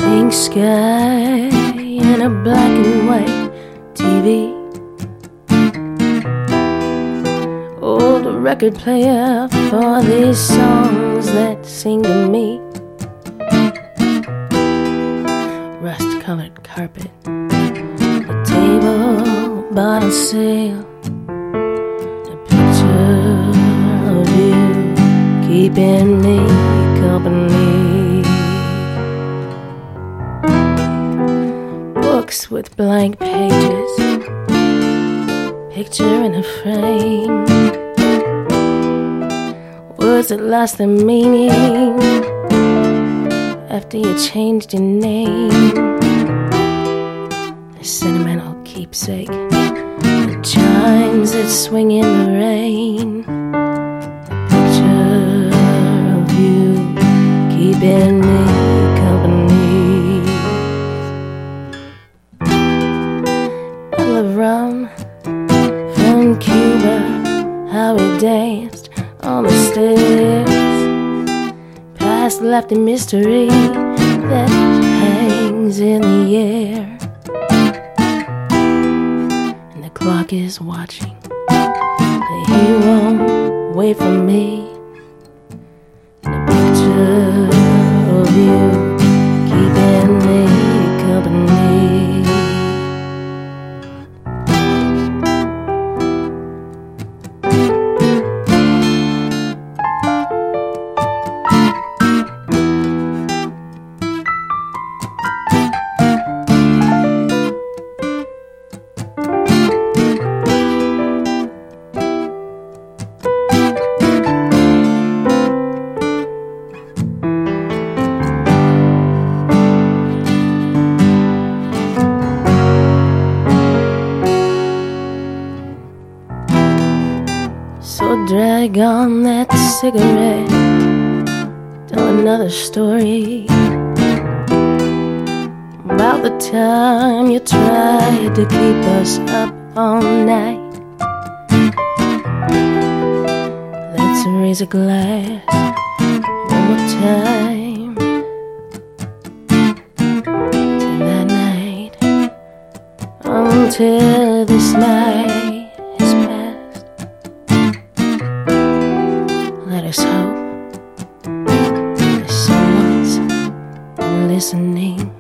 Pink sky and a black and white TV. Old record player for these songs that sing to me. Rust-colored carpet, a table, bottle sale, a picture of you keeping me company. Books with blank pages, picture in a frame, words that lost their meaning after you changed your name. A sentimental keepsake, the chimes that swing in the rain, a picture of you keeping me company. Bottle of rum from Cuba, how we danced on the stairs, past left a mystery that hangs in the air. And the clock is watching, he won't wait for me. And a picture of you keeping me company. So drag on that cigarette, tell another story about the time you tried to keep us up all night. Let's raise a glass one more time to that night, until this night is past. Let us hope that someone's listening.